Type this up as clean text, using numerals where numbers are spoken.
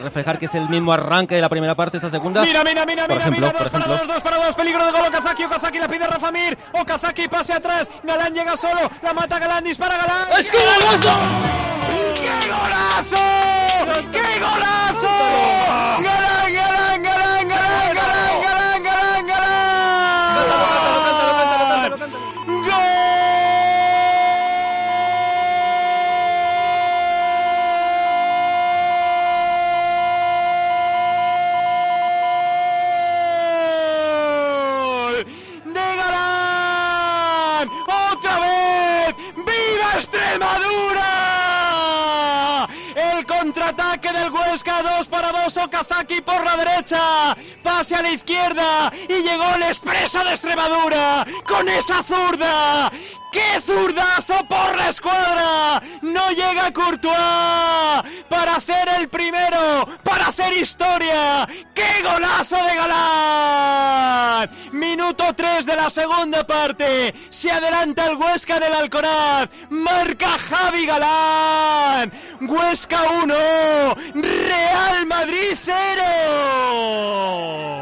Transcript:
reflejar que es el mismo arranque de la primera parte, esta segunda. Mira, por ejemplo. 2 para 2, peligro de gol, Okazaki la pide Rafa Mir, Okazaki pase atrás, Galán llega solo, la mata Galán, dispara Galán. ¡Es que golazo! ¡Qué golazo! ¡Qué golazo! ¡Galán, Galán, Galán, Galán, Galán, Galán, Galán, Galán! Cántalo. ¡Otra vez! ¡Viva Extremadura! El contraataque del Huesca, 2 para 2, Okazaki por la derecha, pase a la izquierda y llegó el expreso de Extremadura con esa zurda. ¡Qué zurdazo por la escuadra! No llega Courtois para hacer el primero, para hacer historia. ¡Qué golazo de Galán! Minuto 3 de la segunda parte. Se adelanta el Huesca del Alcoraz. Marca Javi Galán. Huesca 1, Real Madrid 0.